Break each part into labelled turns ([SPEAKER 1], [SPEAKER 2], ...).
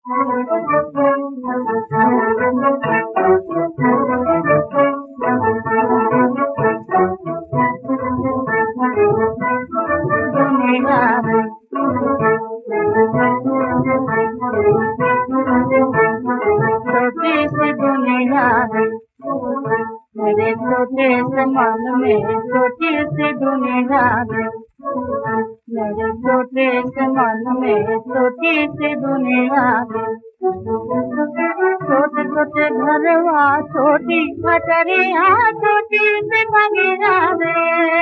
[SPEAKER 1] छोटी सी दुनिया है मेरे छोटे से मन में, छोटी सी दुनिया है मेरे छोटे से मन में, छोटी सी दुनिया है। छोटे छोटे घरवा, छोटी मटरिया, छोटी सी बगिया रे।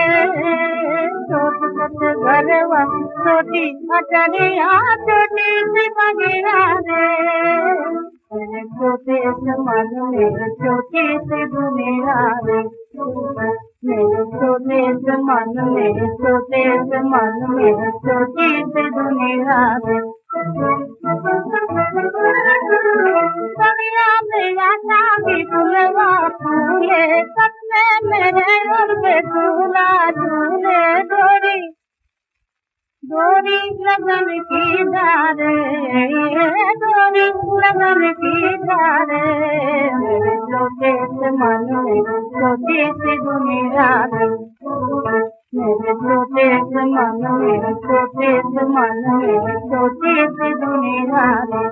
[SPEAKER 1] छोटे छोटे घरवा, छोटी मटरिया, छोटी सी बगिया रे। मेरे छोटे से मन में, छोटी सी दुनिया रे। मेरे छोटे से मन में, छोटे से मन में, छोटी सी दुनिया रे। दुनिया में आशा की फुलवा फूले, सपने मेरे और बेतुला झूले। डोरी डोरी लगन की डारे, डोरी लगन की डारे। मेरे छोटे से मन में, छोटी सी दुनिया रे। मेरे छोटे से मन में, छोटे से मन में, छोटी सी दुनिया रे।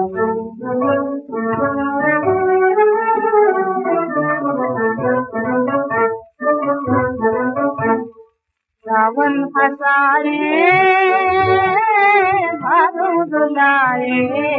[SPEAKER 1] सावन हसाए भादो दुलाए,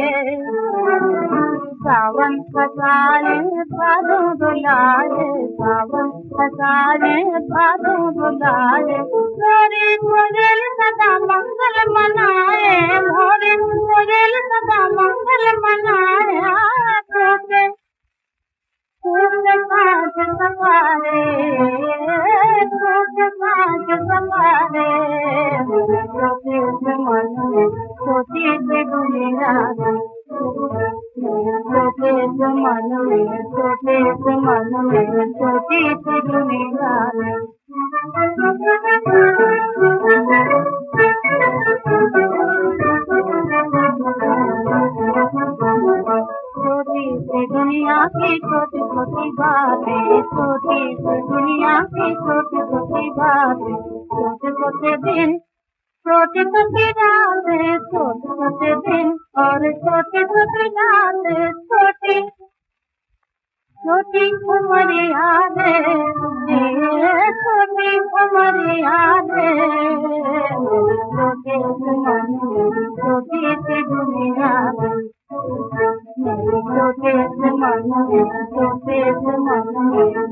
[SPEAKER 1] सावन हसाए भादो दुलाए, सावन हसाए भादो दुलाए। मोरे कोयल सदा मंगल मनाए, मोरे कोयल सदा मंगल मनाए। छोटे छोटे साँझ सवारे, छोटे साँझ सवारे। मेरे छोटे से मन में, छोटी सी दुनिया रे। मेरे छोटे से मन में, छोटे से मन में, छोटी सी दुनिया रे। छोटी सी दुनिया की छोटी छोटी बातें, छोटी सी दुनिया की छोटी छोटी बातें। छोटे छोटे दिन, छोटी छोटी रातें, छोटे छोटे दिन और छोटी छोटी रातें। छोटी छोटी उम्र यादें, छोटी उम्र यादें। मेरे छोटे से मन में, छोटी सी दुनिया रे। मेरे छोटे से मन में, छोटे से मन में,